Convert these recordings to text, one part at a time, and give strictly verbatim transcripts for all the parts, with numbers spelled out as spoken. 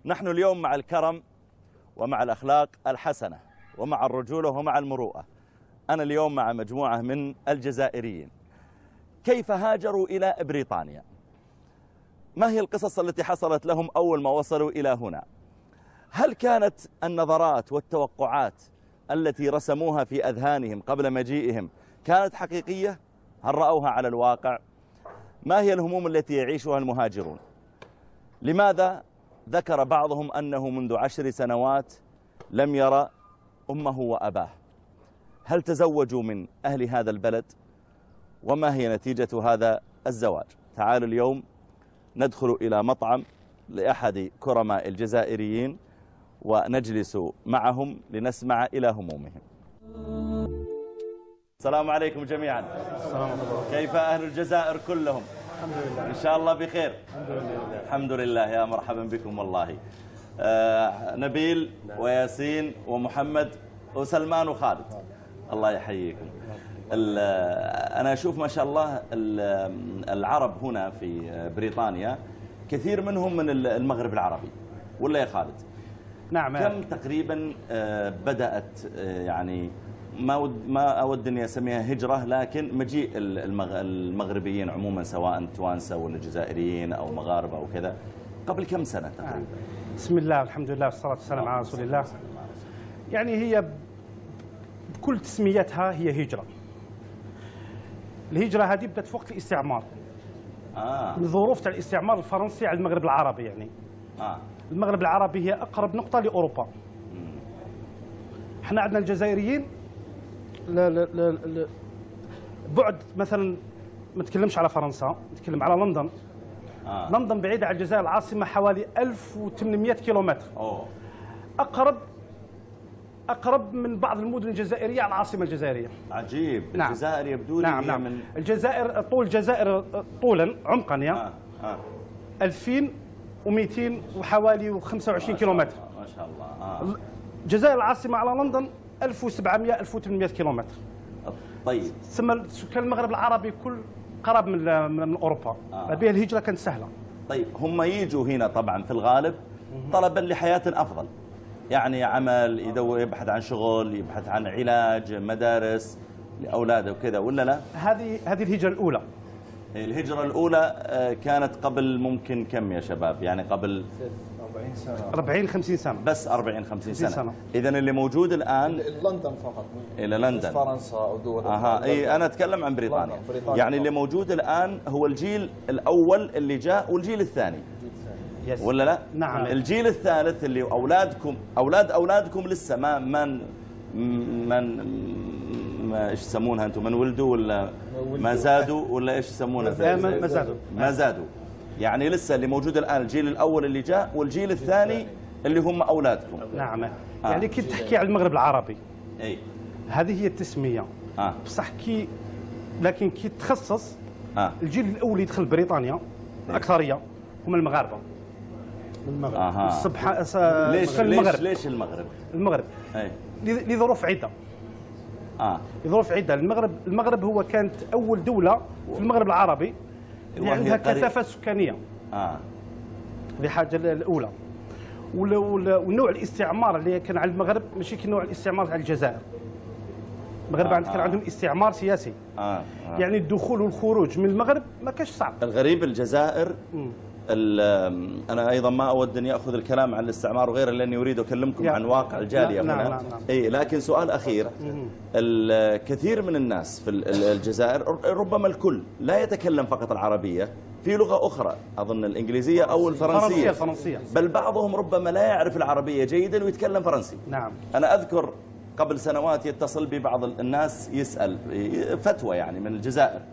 نحن اليوم مع الكرم ومع الأخلاق الحسنة ومع الرجولة ومع المروءة. أنا اليوم مع مجموعة من الجزائريين. كيف هاجروا إلى بريطانيا؟ ما هي القصص التي حصلت لهم أول ما وصلوا إلى هنا؟ هل كانت النظرات والتوقعات التي رسموها في أذهانهم قبل مجيئهم كانت حقيقية؟ هل رأوها على الواقع؟ ما هي الهموم التي يعيشها المهاجرون؟ لماذا ذكر بعضهم أنه منذ عشر سنوات لم يرى أمه وأباه؟ هل تزوجوا من أهل هذا البلد؟ وما هي نتيجة هذا الزواج؟ تعالوا اليوم ندخل إلى مطعم لأحد كرماء الجزائريين ونجلس معهم لنسمع إلى همومهم. السلام عليكم جميعا. السلام عليكم. كيف أهل الجزائر كلهم؟ الحمد لله. إن شاء الله بخير. الحمد لله. الحمد لله. يا مرحبا بكم والله. آه نبيل وياسين ومحمد وسلمان وخالد، الله يحييكم. أنا أشوف ما شاء الله العرب هنا في بريطانيا كثير منهم من المغرب العربي، ولا يا خالد؟ نعم. كم تقريبا بدأت، يعني ما ود ما أود أني أسميها هجرة، لكن مجيء المغربيين عموما سواء توانسة ولا جزائريين أو مغاربة أو كذا، قبل كم سنة تقريبا؟ بسم الله والحمد لله والصلاة والسلام على رسول الله. يعني هي بكل تسميتها هي هجرة. الهجرة هذه بدأت في وقت الاستعمار. آه. من ظروف تاع الاستعمار الفرنسي على المغرب العربي. يعني آه. المغرب العربي هي أقرب نقطة لأوروبا. احنا عندنا الجزائريين لا لا لا لا بعد مثلا ما نتكلمش على فرنسا، نتكلم على لندن. آه. لندن بعيدة عن الجزائر العاصمة حوالي ألف وثمانمئة كيلومتر. أوه. أقرب أقرب من بعض المدن الجزائرية على العاصمة الجزائرية. عجيب. نعم. الجزائر يبدو لي نعم نعم. من الجزائر طول الجزائر طولا عمقا يا آه. آه. ألفين ومئتين وحوالي خمسة وعشرين كيلومتر. ما شاء الله. آه. الجزائر العاصمة على لندن ألف وسبعمئة ألف وثمانمئة كيلومتر. طيب. تسمى سكان المغرب العربي كل قرب من من اوروبا. آه. بها الهجرة كانت سهلة. طيب هم يجوا هنا طبعا في الغالب طلبا لحياة أفضل، يعني عمل، يدور يبحث عن شغل، يبحث عن علاج، مدارس لأولاده وكذا، ولا لا؟ هذه هذه الهجرة الأولى. الهجرة الأولى كانت قبل ممكن كم يا شباب؟ يعني قبل أربعين سنة. أربعين خمسين سنة. بس أربعين خمسين سنة, سنة. إذن اللي موجود الآن لندن فقط. إلى لندن. فرنسا أو دول. أها. أي أنا أتكلم عن بريطانيا. بريطانيا. يعني اللي موجود الآن هو الجيل الأول اللي جاء والجيل الثاني. يس. ولا لا؟ نعم. الجيل الثالث اللي أولادكم أولاد أولادكم لسه ما من من ما إيش يسمونها أنتم؟ من ولدوا ولا ما زادوا ولا إيش يسمونها؟ ما زادوا. ما زادوا. يعني لسه اللي موجود الآن الجيل الأول اللي جاء والجيل الثاني اللي هم أولادكم. نعم. آه. يعني كي تحكي على المغرب العربي. أي. هذه هي التسمية. آه. بصح كي لكن كي تخصص آه. الجيل الأول يدخل بريطانيا الأكثرية هم المغاربة. المغرب. آه. سبحان ليش المغرب. ليش ليش المغرب؟ المغرب. أي. لظروف عدة. آه. لظروف عدة. المغرب المغرب هو كانت أول دولة في المغرب العربي اللي عندها كثافة سكانية. آه. هذه الحاجة الأولى. ونوع الاستعمار اللي كان على المغرب ماشي كنوع الاستعمار على الجزائر. المغرب آه. كان آه. عندهم استعمار سياسي. آه. آه. يعني الدخول والخروج من المغرب ما كانش صعب. الغريب الجزائر أنا أيضا ما أود أن يأخذ الكلام عن الاستعمار وغيره لأني أريد أكلمكم عن واقع الجالية نعم هنا. نعم نعم. أي لكن سؤال أخير. الكثير من الناس في الجزائر ربما الكل لا يتكلم فقط العربية، في لغة أخرى أظن الإنجليزية أو الفرنسية. الفرنسية. بل بعضهم ربما لا يعرف العربية جيدا ويتكلم فرنسي. نعم. أنا أذكر قبل سنوات يتصل بي بعض الناس يسأل فتوى يعني من الجزائر،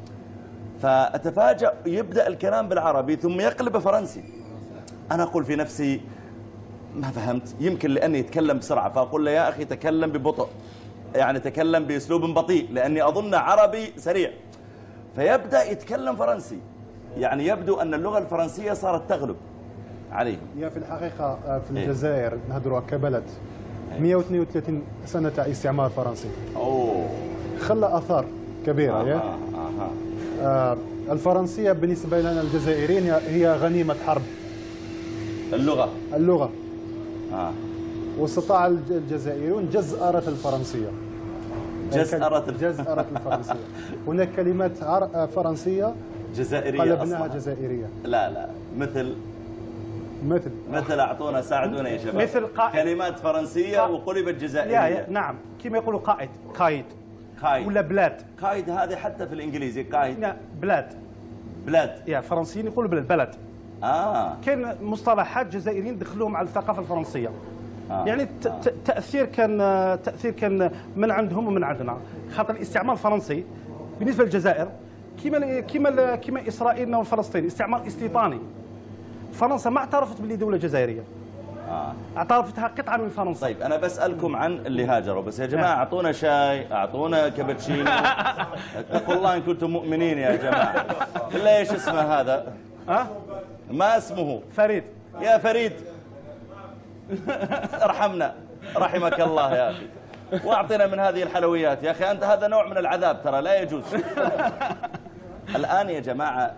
فأتفاجأ يبدأ الكلام بالعربي ثم يقلب فرنسي. أنا أقول في نفسي ما فهمت، يمكن لأني يتكلم بسرعة، فأقول له يا أخي تكلم ببطء، يعني تكلم بأسلوب بطيء لأني أظن عربي سريع، فيبدأ يتكلم فرنسي. يعني يبدو أن اللغة الفرنسية صارت تغلب عليهم. هي في الحقيقة في الجزائر نهضروا كبلد مئة واثنين وثلاثين سنة تاع استعمار فرنسي. أوه. خلى آثار كبيرة. آه. يا آه. آه. الفرنسية بالنسبة لنا الجزائريين هي غنيمة حرب. اللغة اللغة آه. واستطاع الج- الجزائريون جزأرة الفرنسية. جزأرة الف- جزأرة الفرنسية. هناك كلمات عر- فرنسية جزائرية قلبناها أصلاً. جزائرية. لا لا مثل مثل مثل أعطونا ساعدونا يا شباب. مثل قائد. كلمات فرنسية قا- وقلبت يا جزائرية. يا نعم كما يقولوا قائد قايد قايد ولا بلاد. قايد هذه حتى في الإنجليزي قايد. لا بلاد. بلاد. يا فرنسيين يقولوا بلاد بلد. آه. كان مصطلحات جزائريين دخلوهم على الثقافه الفرنسيه. آه. يعني الت- آه. ت- تاثير كان تاثير كان من عندهم ومن عندنا، خاطر الاستعمار الفرنسي بالنسبه للجزائر كما كما كما اسرائيل وفلسطين استعمار استيطاني. فرنسا ما اعترفت باللي دوله جزائريه، آه. اعترفتها قطعه من فرنسا. طيب أنا بسألكم عن اللي هاجروا، بس يا جماعة أعطونا شاي، أعطونا كابتشينو. اتقوا الله إن كنتم مؤمنين يا جماعة. بالله إيش اسمه هذا؟ ها ما اسمه؟ فريد يا فريد ارحمنا رحمك الله يا أخي، واعطنا من هذه الحلويات يا أخي. أنت هذا نوع من العذاب ترى لا يجوز. الآن يا جماعة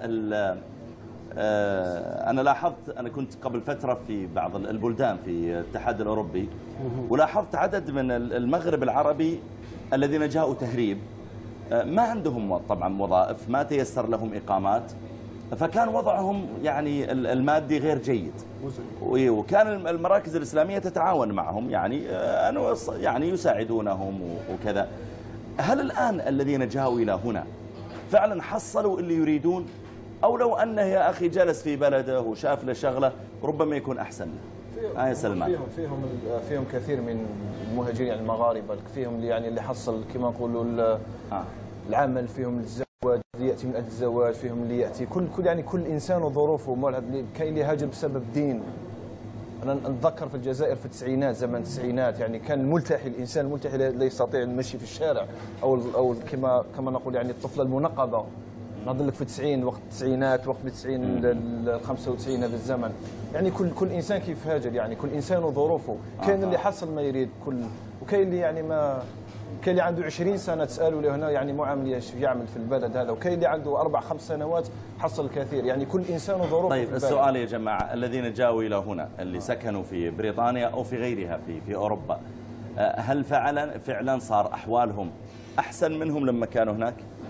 أنا لاحظت، أنا كنت قبل فترة في بعض البلدان في الاتحاد الأوروبي، ولاحظت عدد من المغرب العربي الذين جاءوا تهريب ما عندهم طبعا وظائف، ما تيسر لهم إقامات، فكان وضعهم يعني المادي غير جيد، وكان المراكز الإسلامية تتعاون معهم يعني يعني يساعدونهم وكذا. هل الآن الذين جاءوا إلى هنا فعلا حصلوا اللي يريدون، أو لو أنه يا أخي جلس في بلده وشاف له شغلة ربما يكون أحسن له؟ آه يا سلمان. فيهم فيهم فيهم كثير من المهاجرين يعني المغاربة، فيهم اللي يعني اللي حصل كما نقولوا آه. العمل، فيهم الزواج اللي ياتي من اجل الزواج، فيهم اللي ياتي كل كل يعني كل انسان وظروفه. كاين اللي هاجر بسبب دين. انا نتذكر في الجزائر في التسعينات، زمن التسعينات يعني كان الملتحي، الانسان الملتحي لا يستطيع المشي في الشارع، او او كما كما نقول يعني الطفله المنقبه. نظن لك في التسعين، وقت التسعينات، وقت التسعين ال خمسة وتسعين هذا الزمن، يعني كل كل انسان كيف هاجر، يعني كل انسان وظروفه. كاين اللي حصل ما يريد كل، وكاين اللي يعني ما، كاين اللي عنده عشرين سنة تسألوا له هنا يعني معامل ايش يعمل في البلد هذا، وكاين اللي عنده أربع خمس سنوات حصل الكثير، يعني كل إنسان وظروفه. طيب السؤال يا جماعة، الذين جاءوا إلى هنا اللي سكنوا في بريطانيا أو في غيرها في في أوروبا، هل فعلا فعلا صار أحوالهم أحسن منهم لما كانوا هناك؟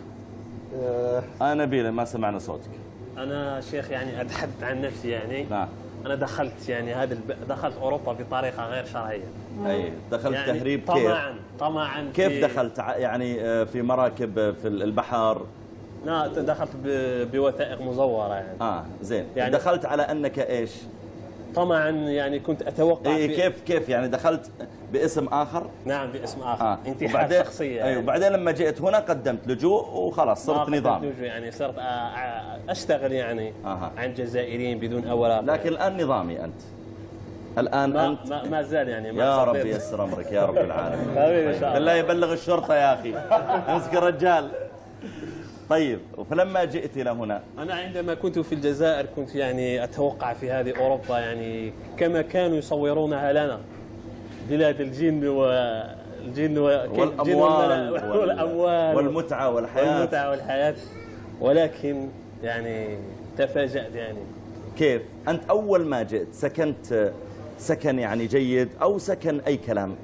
أه أنا نبيل ما سمعنا صوتك. أنا شيخ يعني أتحدث عن نفسي يعني. نعم. أنا دخلت يعني هذا الب... دخلت أوروبا بطريقة غير شرعية. أي دخلت يعني تهريب كيف؟ طمعا طمعا كيف في... دخلت يعني في مراكب في البحر؟ لا دخلت ب... بوثائق مزورة يعني. آه زين. يعني دخلت على أنك إيش؟ طمعا يعني كنت أتوقع إيه في... كيف كيف يعني دخلت باسم آخر؟ نعم باسم آخر. آه. انتحال شخصية يعني. أيوة. وبعدين لما جئت هنا قدمت لجوء وخلاص صرت نظام. لجوء يعني صرت أشتغل يعني آه. عن جزائريين بدون أوراق. لكن الآن نظامي أنت. الآن ما أنت ما, ما زال يعني ما يا رب ييسر أمرك يا رب العالمين. إن شاء الله. بالله يبلغ الشرطة يا أخي. امسك الرجال. طيب فلما جئت إلى هنا، أنا عندما كنت في الجزائر كنت يعني أتوقع في هذه أوروبا يعني كما كانوا يصورونها لنا، بلاد الجن والجن والأموال والأموال والمتعة والحياة والمتعة والحياة، ولكن يعني تفاجأت يعني. كيف؟ أنت أول ما جئت سكنت سكن يعني جيد أو سكن أي كلام؟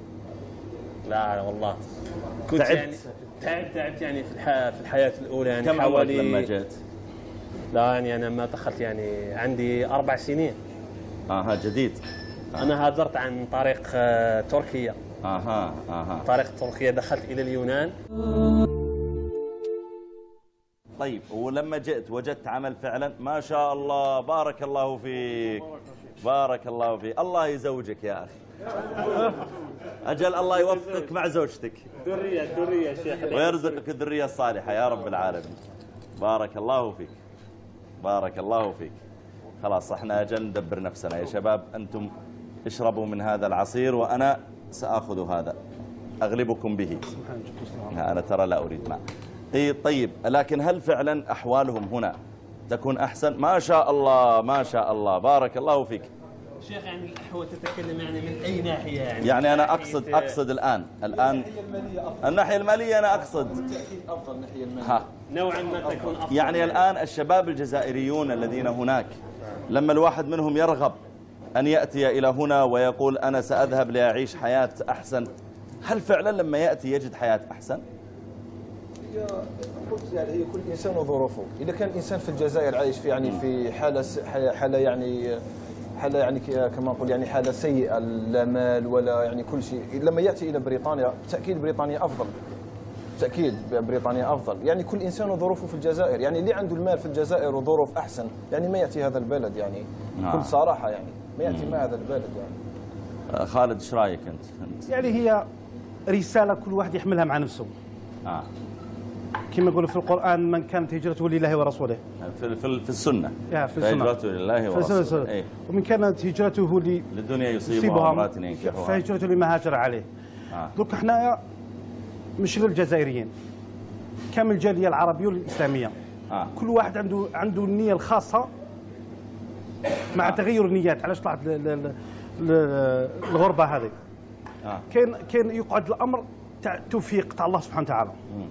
لا والله كنت تعبت؟ يعني تعبت تعبت يعني في الحياة في الحياة الأولى يعني. كم عمرك لما جئت؟ لا يعني أنا ما دخلت يعني عندي أربع سنين. آها جديد. آه. أنا هاجرت عن طريق تركيا. آها آها. طريق تركيا دخلت إلى اليونان. طيب ولما جئت وجدت عمل فعلا ما شاء الله بارك الله فيك بارك الله فيك، الله يزوجك يا أخي. أجل الله يوفقك مع زوجتك. درية درية شيخ. ويرزقك الذرية الصالحة يا رب العالمين. بارك الله فيك بارك الله فيك. خلاص احنا أجل ندبر نفسنا يا شباب، أنتم اشربوا من هذا العصير وأنا سأخذ هذا أغلبكم به. أنا ترى لا أريد ماء. طيب لكن هل فعلا أحوالهم هنا تكون أحسن؟ ما شاء الله ما شاء الله بارك الله فيك. شيخ يعني الأحوال تتكلم يعني من أي ناحية يعني؟ يعني أنا أقصد أقصد الآن الآن الناحية المالية أنا أقصد بالتأكيد أفضل الناحية المالية. ها نوعا ما تكون أفضل. يعني الآن الشباب الجزائريون الذين هناك لما الواحد منهم يرغب أن يأتي إلى هنا ويقول أنا سأذهب لأعيش حياة أحسن، هل فعلا لما يأتي يجد حياة أحسن؟ هي قلت يعني هي كل إنسان وظروفه. إذا كان الإنسان في الجزائر عايش في يعني في حالة حالة يعني حالة يعني كما نقول يعني حالة سيئة، لا مال ولا يعني كل شيء، لما يأتي إلى بريطانيا بالتأكيد بريطانيا أفضل، بالتأكيد بريطانيا أفضل. يعني كل إنسان وظروفه في الجزائر، يعني اللي عنده المال في الجزائر وظروف أحسن يعني ما يأتي هذا البلد، يعني آه. بكل صراحة يعني ما يأتي ما هذا البلد يعني. خالد ايش رايك انت؟ يعني هي رسالة كل واحد يحملها مع نفسه. آه. كما يقولوا في القرآن من كانت هجرته لله ورسوله. في في في السنة. يا في السنة. هجرته لله ورسوله. إيه. ومن كانت هجرته ل للدنيا يصيبها امرأة ينكحها فهجرته لما هاجر عليه. آه. دوك حنايا مش غير الجزائريين، كامل الجالية العربية والإسلامية. آه. كل واحد عنده عنده النية الخاصة مع آه. تغير النيات. علاش طلعت الغربة هذه؟ آه. كان كان يقعد الأمر تاع التوفيق تاع الله سبحانه وتعالى.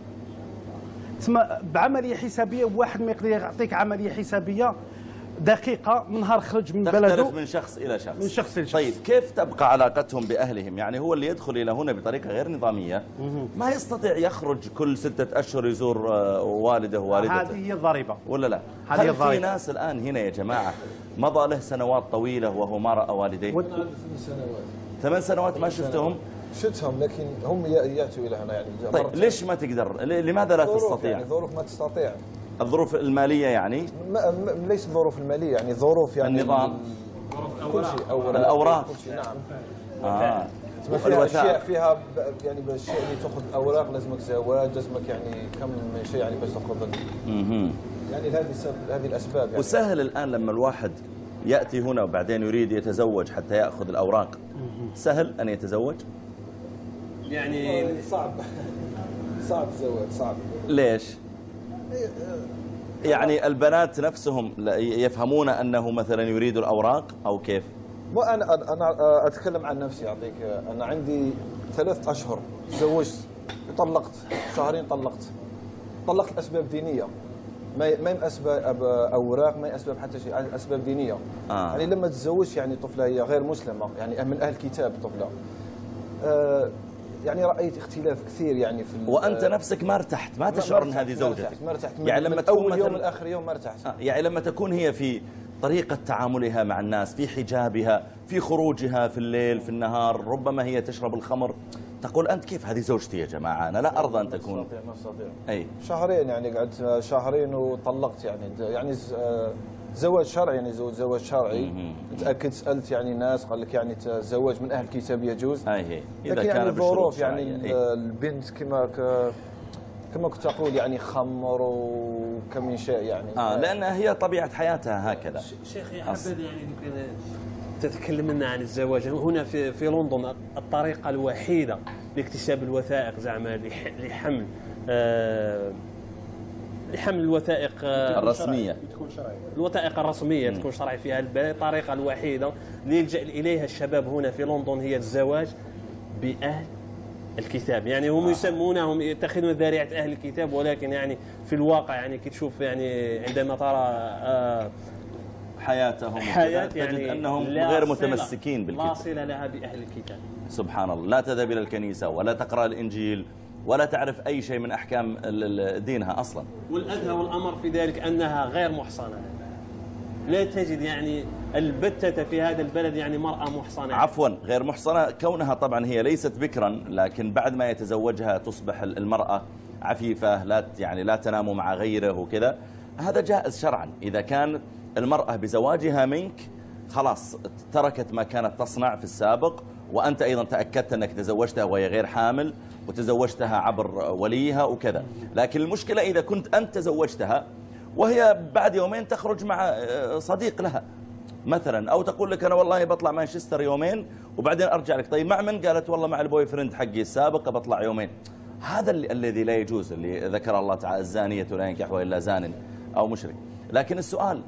تسمى بعمليه حسابيه، واحد ما يقدر يعطيك عمليه حسابيه دقيقه من نهار خرج من بلده، تختلف من شخص الى شخص من شخص الى شخص. طيب كيف تبقى علاقتهم باهلهم؟ يعني هو اللي يدخل الى هنا بطريقه غير نظاميه ما يستطيع يخرج كل ستة اشهر يزور والده ووالدته. هذه هي الضريبه ولا لا؟ هل الضريبة. في ناس الان هنا يا جماعه مضى له سنوات طويله وهو ما راى والديه. ثمان سنوات ثمان سنوات ما شفتهم؟ شفتهم لكن هم ياتوا الى هنا يعني. طيب ليش ما تقدر؟ لماذا لا تستطيع؟ يعني ظروف ما تستطيع. الظروف الماليه يعني؟ ما ليس الظروف الماليه، يعني ظروف يعني النظام، كل شيء، أوراق الاوراق كل شيء. نعم. اه فيها اشياء فيها يعني بالشيء اللي تاخذ اوراق لازمك زواج، لازمك يعني كم من شيء يعني باش تاخذ. اها يعني هذه السبب هذه الاسباب يعني. وسهل الان لما الواحد ياتي هنا وبعدين يريد يتزوج حتى ياخذ الاوراق، سهل ان يتزوج؟ يعني صعب صعب الزواج صعب. ليش؟ يعني البنات نفسهم يفهمون انه مثلا يريد الاوراق او كيف؟ وانا انا اتكلم عن نفسي، اعطيك انا عندي ثلاث اشهر تزوجت وطلقت، شهرين طلقت. طلقت اسباب دينيه، ما ما اسباب اوراق، ما اسباب حتى شيء، اسباب دينيه. آه. يعني لما تتزوج يعني طفله هي غير مسلمه، يعني من اهل الكتاب طفله. آه يعني رايت اختلاف كثير يعني في. وانت نفسك ما ارتحت، ما تشعر ان هذه زوجتك؟ ما ارتحت يعني لما من تكون اول يوم مثلا لاخر يوم ما ارتحت. آه يعني لما تكون هي في طريقة تعاملها مع الناس، في حجابها، في خروجها في الليل في النهار، ربما هي تشرب الخمر، تقول أنت كيف هذه زوجتي يا جماعة؟ أنا لا أرضى أن تكون. ما استطيع ما استطيع. أي شهرين يعني قعدت شهرين وطلقت يعني يعني زواج شرعي يعني زواج شرعي. تأكد سألت يعني ناس قال لك يعني تزوج من أهل الكتاب يجوز. أي هي إذا لكن كان يعني الظروف يعني أي. البنت كما ك كما كنت أقول يعني خمر وكم من شيء يعني. آه لأن هي طبيعة حياتها هكذا. شيخي حبذا يعني ممكن تتكلم لنا عن الزواج هنا في في لندن. الطريقة الوحيدة لاكتساب الوثائق زعما لحمل آه لحمل الوثائق الرسمية، تكون شرعية، الوثائق الرسمية تكون شرعية فيها البلد. الطريقة الوحيدة اللي يلجأ إليها الشباب هنا في لندن هي الزواج بأهل الكتاب. يعني هم آه. يسمونهم يتخذون ذريعة أهل الكتاب، ولكن يعني في الواقع يعني كي تشوف يعني عندما ترى آه حياتهم حياة تجد يعني أنهم غير متمسكين بالكتاب، لا صلة لها بأهل الكتاب. سبحان الله، لا تذهب إلى الكنيسة ولا تقرأ الإنجيل ولا تعرف أي شيء من أحكام دينها أصلا. والأدهى والأمر في ذلك أنها غير محصنة، لا تجد يعني البتة في هذا البلد يعني مرأة محصنة. عفوا غير محصنة كونها طبعا هي ليست بكرا، لكن بعد ما يتزوجها تصبح المرأة عفيفة، لا يعني لا تنام مع غيره وكذا. هذا جائز شرعا إذا كان المرأة بزواجها منك خلاص تركت ما كانت تصنع في السابق، وأنت أيضا تأكدت أنك تزوجتها وهي غير حامل وتزوجتها عبر وليها وكذا. لكن المشكلة إذا كنت أنت تزوجتها وهي بعد يومين تخرج مع صديق لها مثلا، أو تقول لك أنا والله بطلع مانشستر يومين وبعدين أرجع لك. طيب مع من؟ قالت والله مع البوي فريند حقي السابق بطلع يومين. هذا الذي لا يجوز، اللي ذكر الله تعالى الزانية لا ينكحها إلا زان أو مشرك. لكن السؤال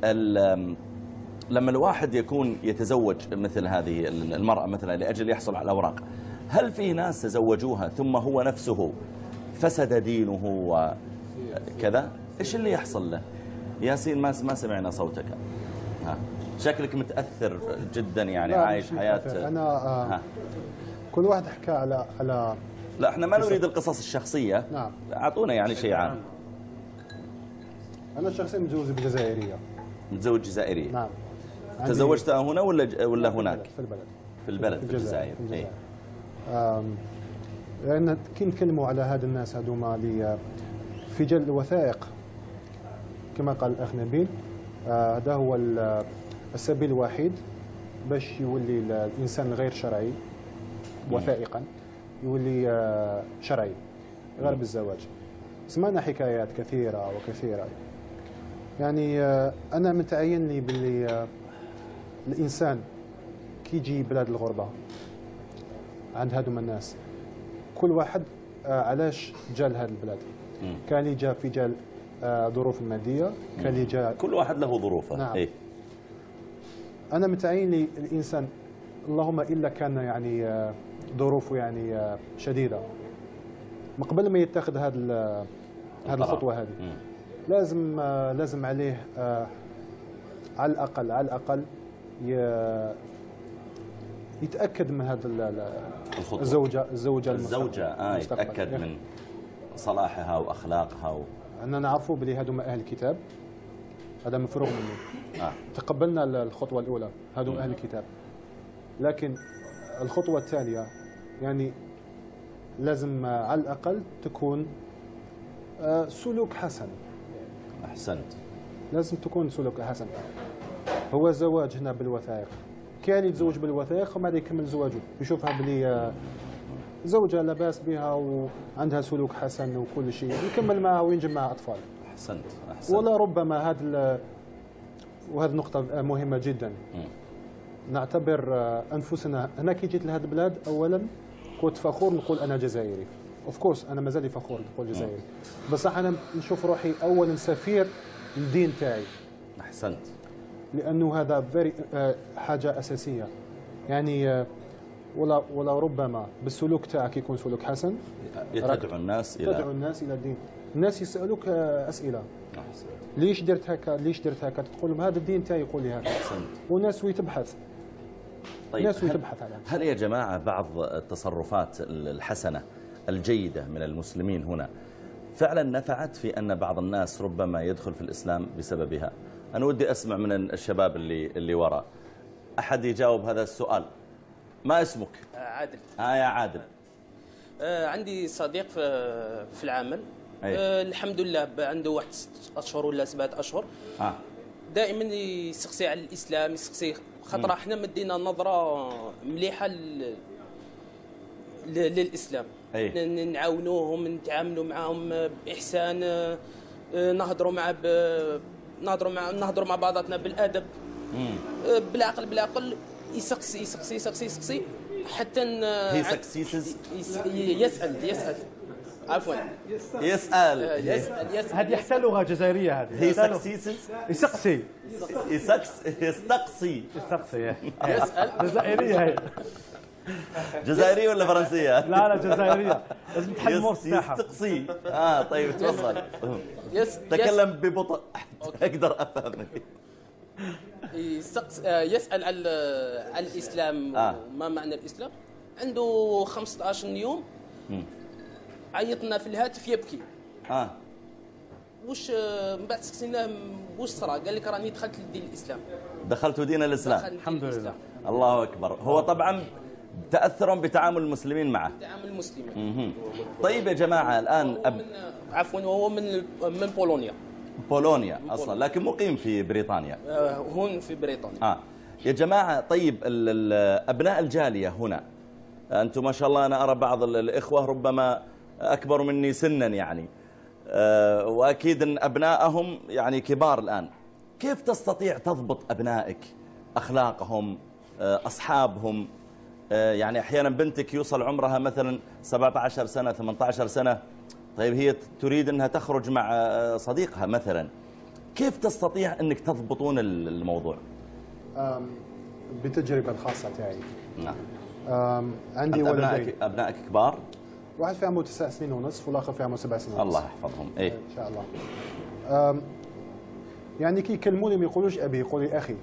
لما الواحد يكون يتزوج مثل هذه المرأة مثلا لأجل يحصل على الأوراق، هل في ناس تزوجوها ثم هو نفسه فسد دينه وكذا؟ إيش اللي يحصل له؟ ياسين ما ما سمعنا صوتك. ها شكلك متاثر جدا يعني، لا، عايش مش حياه. متأثر. انا آه ها. كل واحد حكى على على لا احنا ما نريد القصص الشخصيه. نعم. اعطونا يعني شيء عام. انا شخصيا متزوج بجزائريه. متزوج جزائريه. نعم. تزوجتها هنا ولا ج... ولا هناك؟ في البلد. في البلد في, في الجزائر. في الجزائر. آم، لان كي نتكلموا على هاد الناس هذوما اللي في جل الوثائق كما قال الاخ نبيل، آه، هذا هو ال- السبيل الوحيد باش يولي الانسان الغير شرعي وثائقا يولي آه، شرعي غير بالزواج. سمعنا حكايات كثيره وكثيره. يعني آه، انا متعين لي باللي آه، الانسان كي يجي بلاد الغربه عند هذوما الناس، كل واحد آه، علاش جا لهذه البلاد. كان اللي جا في جال آه، ظروف الماديه، كان اللي جا كل واحد له ظروفه. نعم. إيه؟ انا متعين لي الانسان، اللهم الا كان يعني آه، ظروفه يعني آه، شديده، من قبل ما يتخذ هذه هذه الخطوه هذه مم. لازم آه، لازم عليه آه، على الاقل على الاقل ي- يتاكد من هذا ال- ال- الخطوة. الزوجه الزوجه الزوجه اه المستقبل. يتاكد يعني من صلاحها واخلاقها و... أننا نعرفوا بلي هذوما أهل الكتاب، هذا مفروغ منه. آه. تقبلنا الخطوة الأولى، هذو أهل الكتاب، لكن الخطوة التالية يعني لازم على الأقل تكون آه، سلوك حسن. احسنت. لازم تكون سلوك حسن. هو زواج هنا بالوثائق، كان يتزوج بالوثائق وما يكمل زواجه يشوفها بلي آه، زوجة لا بأس بها وعندها سلوك حسن وكل شيء، يكمل معها وينجب معها أطفال. احسنت احسنت. ولا ربما هذا، وهذه نقطة مهمة جدا. مم. نعتبر آه، أنفسنا هنا كي جيت لهذا البلاد، أولا كنت فخور نقول أنا جزائري. اوف كورس أنا مازالي فخور نقول جزائري، بصح أنا نشوف روحي أولا سفير الدين تاعي. احسنت. لأنه هذا فيري حاجة أساسية. يعني آه، ولا ولا ربما بالسلوك تاعك يكون سلوك حسن، تدعو الناس الى تدعو الناس إلى الدين. الناس يسألوك آه، أسئلة، احسنت. ليش درت هكا ليش درت هكا، تقول لهم هذا الدين تاعي يقول لي هكا. احسنت. والناس ويتبحث طيب الناس هل, ويتبحث عنها. هل يا جماعه بعض التصرفات الحسنه الجيده من المسلمين هنا فعلا نفعت في ان بعض الناس ربما يدخل في الاسلام بسببها؟ انا ودي اسمع من الشباب اللي اللي وراء احد يجاوب هذا السؤال. ما اسمك؟ عادل. اه يا عادل. آه عندي صديق في في العمل. أي. آه الحمد لله عنده واحد ست اشهر ولا سبعه اشهر. اه دائما يسقسي على الاسلام، يسقسي خاطر احنا مدينا نظره مليحه ل... ل... للاسلام. أي. ن- نعاونوهم، نتعاملوا معهم باحسان، آه، نهضروا مع ب... نهضروا مع نهضروا مع بعضاتنا بالادب. مم. آه، بالعقل بالعقل يسقسي يسقسي يسقسي يسقسي حتى ن- هي سكسيسز يس- يسأل يسأل عفوا يسال يسأل يسأل هذه احسن لغه جزائريه هذه. هي أحسن لغة. سكسيسز يسقسي يسكس يستقصي. يستقسي يسأل جزائريه هي. جزائريه ولا فرنسيه؟ لا لا جزائريه، لازم تحلموا يس- الساحه. يستقصي. اه طيب تفضل. يس تكلم ببطء اقدر افهمك. يستقس آه، يسأل على على الإسلام. آه. ما معنى الإسلام. عنده خمسة عشر يوم مم. عيطنا في الهاتف يبكي. اه وش آه، من بعد سقسيناه وش صرا، قال لك راني دخلت لدين الإسلام. دخلت دين الاسلام. دخل الحمد لدين لله. الإسلام. الله اكبر. هو طبعا تاثرا بتعامل المسلمين معه. تعامل المسلمين. مهم. طيب يا جماعه الان هو أب... من عفوا وهو من من بولونيا. بولونيا اصلا لكن مقيم في بريطانيا. آه، هون في بريطانيا. اه يا جماعه طيب ال ال ابناء الجاليه هنا، انتم ما شاء الله انا ارى بعض ال- الاخوه ربما اكبر مني سنا يعني، آه واكيد ان ابنائهم يعني كبار الان. كيف تستطيع تضبط ابنائك اخلاقهم، آه اصحابهم؟ آه يعني احيانا بنتك يوصل عمرها مثلا سبعة عشر سنه ثمانية عشر سنه، طيب هي تريد انها تخرج مع آه، صديقها مثلا، كيف تستطيع انك تضبطون ال- الموضوع؟ آم، بالتجربة الخاصة تاعي. نعم. آم، عندي أنت ولدين، ابنائك ابنائك كبار؟ واحد في عمره تسع سنين ونصف والآخر في عمره سبع سنين ونصف. الله يحفظهم. ايه إن شاء الله. آم، يعني كي يكلموني ما يقولوش أبي، يقولوا لي أخي.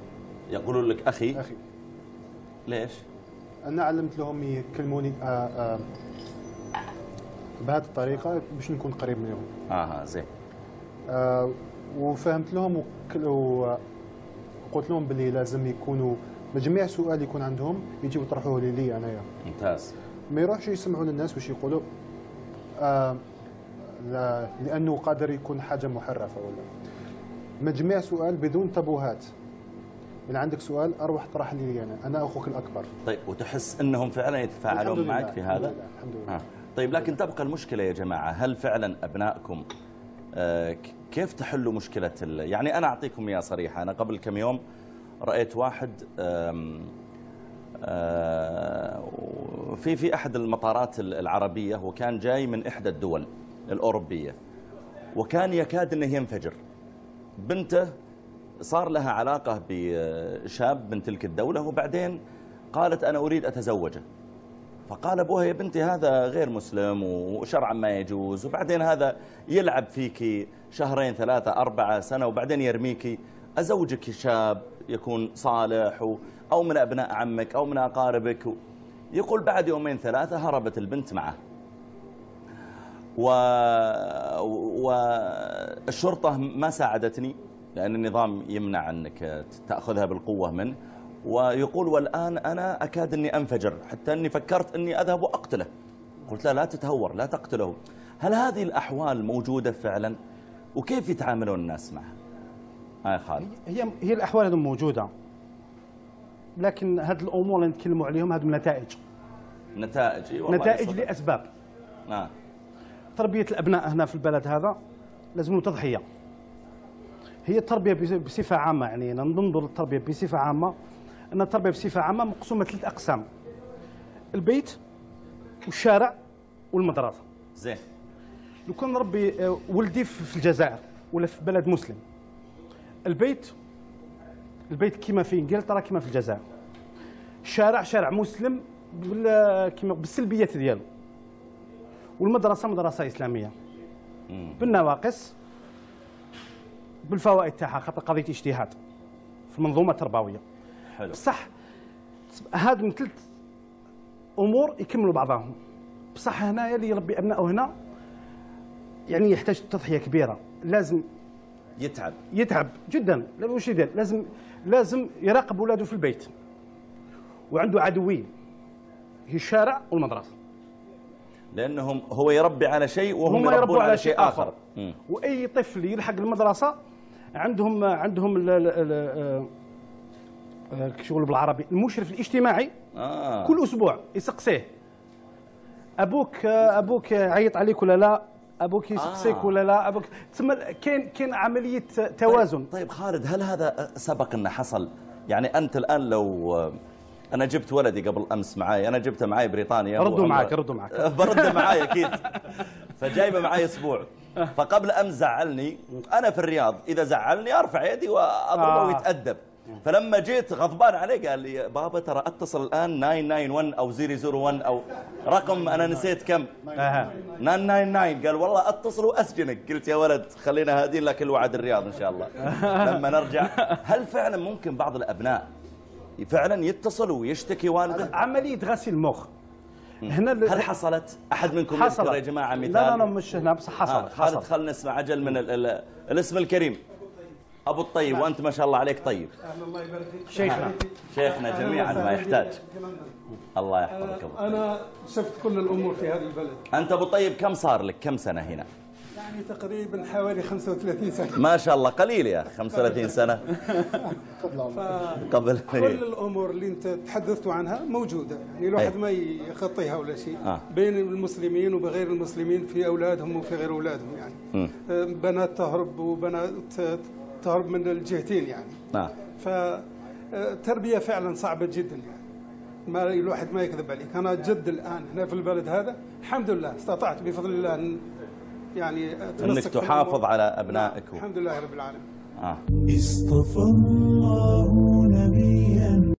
يقولون لك أخي؟ أخي. ليش؟ أنا علمت لهم يكلموني آه آه بهذه الطريقة باش نكون قريب منهم. آه زين. آه وفهمت لهم وقلت لهم باللي لازم يكونوا جميع سؤال يكون عندهم يجيو يطرحوه لي لي انايا. ممتاز. ما يروحش يسمعوا للناس واش يقولوا آه لا لانه قادر يكون حاجه محرفه ولا ما جميع سؤال بدون تبوهات. من عندك سؤال اروح طرح لي انا انا اخوك الاكبر. طيب وتحس انهم فعلا يتفاعلون معك في هذا؟ الحمد لله. آه. طيب لكن تبقى المشكله يا جماعه، هل فعلا ابنائكم آه كيف تحلوا مشكله يعني انا اعطيكم اياها صريحه. انا قبل كم يوم رايت واحد آم آم في في احد المطارات العربيه وكان جاي من احدى الدول الاوروبيه وكان يكاد انه ينفجر. بنته صار لها علاقه بشاب من تلك الدوله وبعدين قالت انا اريد اتزوجه. فقال ابوها يا بنتي هذا غير مسلم وشرعا ما يجوز، وبعدين هذا يلعب فيك شهرين ثلاثه اربعه سنه وبعدين يرميكي. ازوجك شاب يكون صالح او من ابناء عمك او من اقاربك. يقول بعد يومين ثلاثه هربت البنت معه. و... والشرطه ما ساعدتني لان النظام يمنع انك تاخذها بالقوه منه. ويقول والآن أنا أكاد أني أنفجر حتى أني فكرت أني أذهب وأقتله. قلت له لا تتهور لا تقتله. هل هذه الأحوال موجودة فعلا وكيف يتعاملون الناس معها؟ آه خالد. هي هي الأحوال هذه موجودة، لكن هذه الأمور اللي نتكلموا عليهم هذه نتائج نتائج نتائج لأسباب. آه. تربية الأبناء هنا في البلد هذا لازم تضحية. هي التربية بصفة عامة، يعني ننظر للتربية بصفة عامة أن التربية بصفة عامة مقسومة ثلاث أقسام: البيت والشارع والمدرسة. زين. لو كان نربي ولدي في الجزائر ولا في بلد مسلم، البيت البيت كما في انجلترا كما في الجزائر. الشارع شارع مسلم كما بالسلبيات ديالو، والمدرسة مدرسة إسلامية بالنواقص بالفوائد تاعها، خاطر قضية اجتهاد في المنظومة التربوية. حلو. بصح هاد من ثلاث امور يكملوا بعضهم. بصح هنايا اللي يربي ابنائه هنا يعني يحتاج تضحيه كبيره، لازم يتعب يتعب جدا. واش يدير؟ لازم لازم يراقب اولاده في البيت، وعنده عدوين هي الشارع والمدرسه، لانهم هو يربي على شيء وهم يربون يربون على, على شيء شيء اخر, آخر. واي طفل يلحق المدرسه عندهم عندهم ال ال شغل بالعربي المشرف الاجتماعي. آه. كل اسبوع يسقسيه ابوك ابوك عيط عليك ولا لا، ابوك يسقسيك آه. ولا لا، ابوك تسمى كاين كاين عمليه توازن. طيب, طيب خالد، هل هذا سبق انه حصل؟ يعني انت الان لو انا جبت ولدي قبل امس معاي، انا جبته معاي بريطانيا. ردوا معك ردوا معك برد معاي اكيد. فجايبه معاي اسبوع، فقبل امس زعلني. انا في الرياض اذا زعلني ارفع يدي واضربه آه. ويتادب. فلما جيت غضبان عليه قال لي بابا ترى اتصل الان تسعة تسعة واحد او صفر صفر واحد او رقم انا نسيت كم. اها تسعة تسعة تسعة. قال والله اتصل واسجنك. قلت يا ولد خلينا هادين لك الوعد الرياض ان شاء الله لما نرجع. هل فعلا ممكن بعض الابناء فعلا يتصل ويشتكي والده؟ عمليه غسيل المخ هنا. هل حصلت؟ احد منكم يذكر يا جماعه مثال؟ لا لا لا مش هنا بس حصل. خالد خلنا نسمع عجل من ال ال الاسم الكريم ابو الطيب. وانت ما شاء الله عليك طيب. الله يبارك فيك شيخنا. شيخنا جميعا ما يحتاج. الله يحفظك ابو الطيب. انا شفت كل الامور في هذا البلد. انت ابو الطيب كم صار لك؟ كم سنه هنا؟ يعني تقريبا حوالي خمسة وثلاثين سنه. ما شاء الله قليل يا اخي خمسة وثلاثين سنه. قبل كل الامور اللي انت تحدثت عنها موجوده، يعني الواحد ما يخطيها ولا شيء. آه. بين المسلمين وبغير المسلمين، في اولادهم وفي غير اولادهم يعني. م. بنات تهرب وبنات تهرب من الجهتين يعني. آه. فتربيه فعلا صعبه جدا يعني. ما الواحد ما يكذب عليك. انا جد الان هنا في البلد هذا الحمد لله استطعت بفضل الله ان يعني انك تحافظ على ابنائك. الحمد لله رب العالمين. آه. اصطفى الله نبي